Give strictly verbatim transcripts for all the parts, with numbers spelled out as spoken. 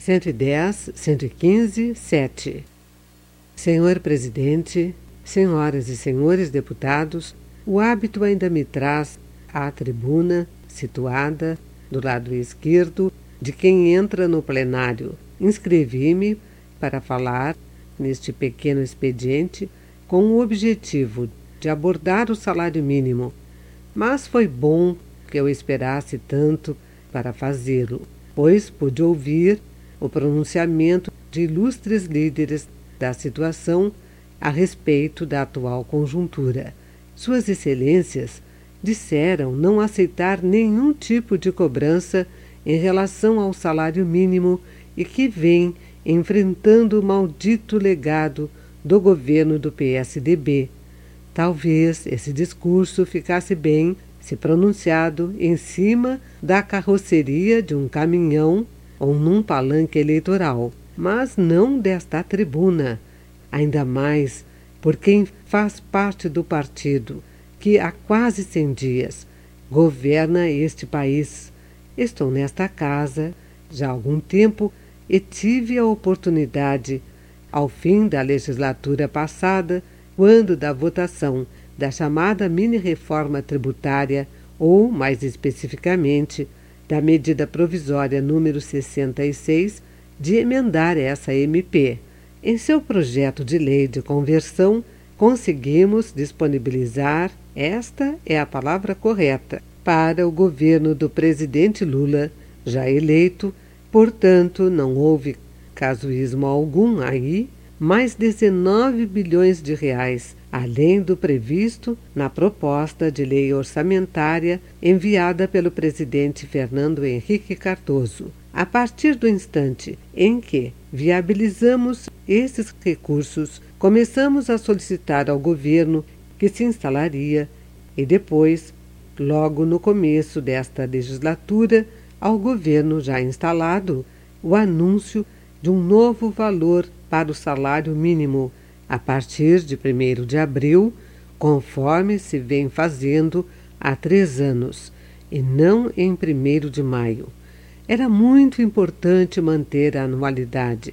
cento e dez, cento e quinze, sete. Senhor Presidente, senhoras e senhores deputados, o hábito ainda me traz à tribuna, situada do lado esquerdo de quem entra no plenário. Inscrevi-me para falar neste pequeno expediente com o objetivo de abordar o salário mínimo, mas foi bom que eu esperasse tanto para fazê-lo, pois pude ouvir o pronunciamento de ilustres líderes da situação a respeito da atual conjuntura. Suas Excelências disseram não aceitar nenhum tipo de cobrança em relação ao salário mínimo e que vem enfrentando o maldito legado do governo do P S D B. Talvez esse discurso ficasse bem se pronunciado em cima da carroceria de um caminhão ou num palanque eleitoral, mas não desta tribuna, ainda mais por quem faz parte do partido que há quase cem dias governa este país. Estou nesta casa já há algum tempo e tive a oportunidade, ao fim da legislatura passada, quando da votação da chamada mini-reforma tributária, ou, mais especificamente, da medida provisória número sessenta e seis, de emendar essa M P. Em seu projeto de lei de conversão, conseguimos disponibilizar, esta é a palavra correta, para o governo do presidente Lula, já eleito, portanto não houve casuísmo algum aí, mais dezenove bilhões de reais, além do previsto na proposta de lei orçamentária enviada pelo presidente Fernando Henrique Cardoso. A partir do instante em que viabilizamos esses recursos, começamos a solicitar ao governo que se instalaria e depois, logo no começo desta legislatura, ao governo já instalado, o anúncio de um novo valor para o salário mínimo a partir de primeiro de abril, conforme se vem fazendo há três anos, e não em primeiro de maio. Era muito importante manter a anualidade.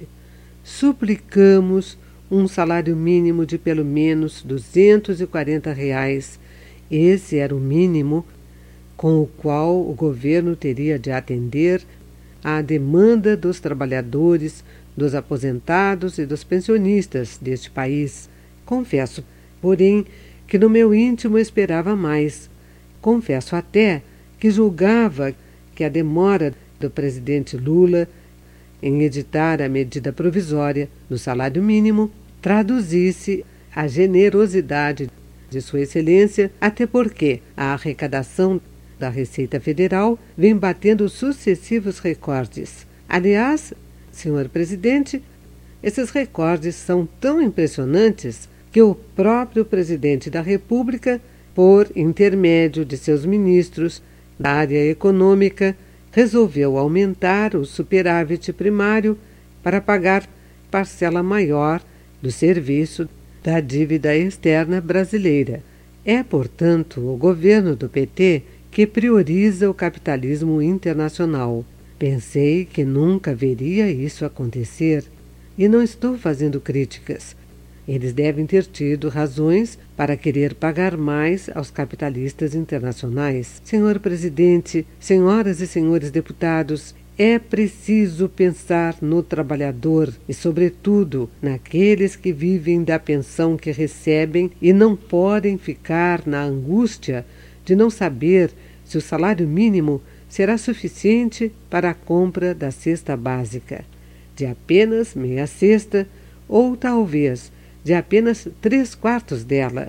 Suplicamos um salário mínimo de pelo menos duzentos e quarenta reais. Esse era o mínimo com o qual o governo teria de atender à demanda dos trabalhadores, dos aposentados e dos pensionistas deste país. Confesso, porém, que no meu íntimo esperava mais. Confesso até que julgava que a demora do presidente Lula em editar a medida provisória do salário mínimo traduzisse a generosidade de Sua Excelência, até porque a arrecadação da Receita Federal vem batendo sucessivos recordes. Aliás, senhor presidente, esses recordes são tão impressionantes que o próprio presidente da República, por intermédio de seus ministros da área econômica, resolveu aumentar o superávit primário para pagar parcela maior do serviço da dívida externa brasileira. É, portanto, o governo do P T que prioriza o capitalismo internacional. Pensei que nunca veria isso acontecer e não estou fazendo críticas. Eles devem ter tido razões para querer pagar mais aos capitalistas internacionais. Senhor presidente, senhoras e senhores deputados, é preciso pensar no trabalhador e, sobretudo, naqueles que vivem da pensão que recebem e não podem ficar na angústia de não saber se o salário mínimo será suficiente para a compra da cesta básica, de apenas meia cesta ou talvez de apenas três quartos dela.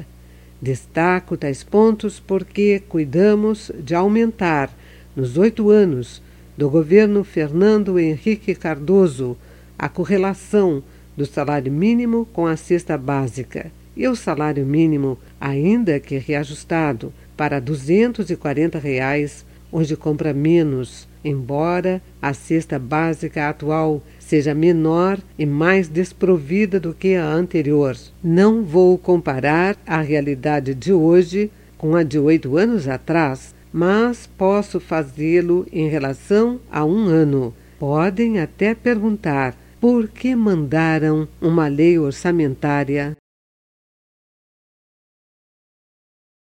Destaco tais pontos porque cuidamos de aumentar, nos oito anos do governo Fernando Henrique Cardoso, a correlação do salário mínimo com a cesta básica. E o salário mínimo, ainda que reajustado para duzentos e quarenta reais, hoje compra menos, embora a cesta básica atual seja menor e mais desprovida do que a anterior. Não vou comparar a realidade de hoje com a de oito anos atrás, mas posso fazê-lo em relação a um ano. Podem até perguntar por que mandaram uma lei orçamentária